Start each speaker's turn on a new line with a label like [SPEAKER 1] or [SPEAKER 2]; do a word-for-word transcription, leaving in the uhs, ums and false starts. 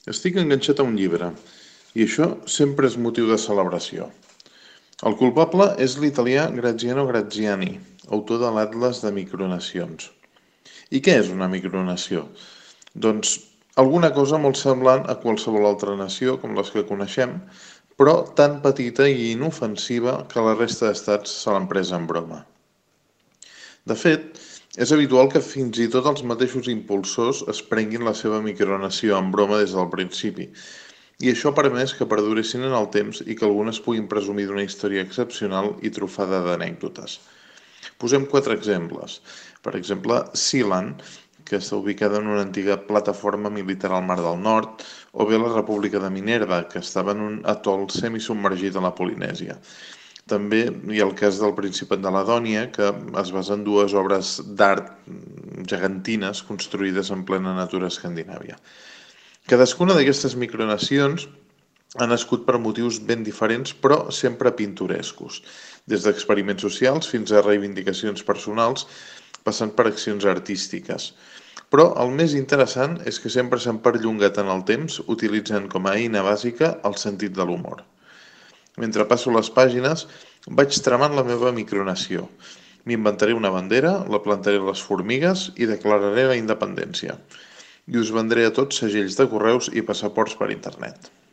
[SPEAKER 1] Estic enganxat a un llibre, i això sempre és motiu de celebració. El culpable és l'italià Graziano Graziani, autor de l'Atles de Micronacions. I què és una micronació? Doncs alguna cosa molt semblant a qualsevol altra nació, com les que coneixem, però tan petita i inofensiva que la resta d'estats se l'han pres en broma. De fet, és habitual que fins i tot els mateixos impulsors es prenguin la seva micronació en broma des del principi, i això ha permès que perduressin en el temps i que algunes puguin presumir d'una història excepcional i trufada d'anècdotes. Posem quatre exemples. Per exemple, Sealand, que està ubicada en una antiga plataforma militar al Mar del Nord, o bé la República de Minerva, que estava en un atol semisubmergit a la Polinèsia. També hi ha el cas del Principat de Ladònia, que es basa en dues obres d'art gegantines construïdes en plena natura escandinàvia. Cadascuna d'aquestes micronacions ha nascut per motius ben diferents, però sempre pintorescos, des d'experiments socials fins a reivindicacions personals, passant per accions artístiques. Però el més interessant és que sempre s'han perllongat en el temps, utilitzant com a eina bàsica el sentit de l'humor. Mentre passo les pàgines, vaig tramant la meva micronació. M'inventaré una bandera, la plantaré a les formigues i declararé la independència. I us vendré a tots segells de correus i passaports per internet.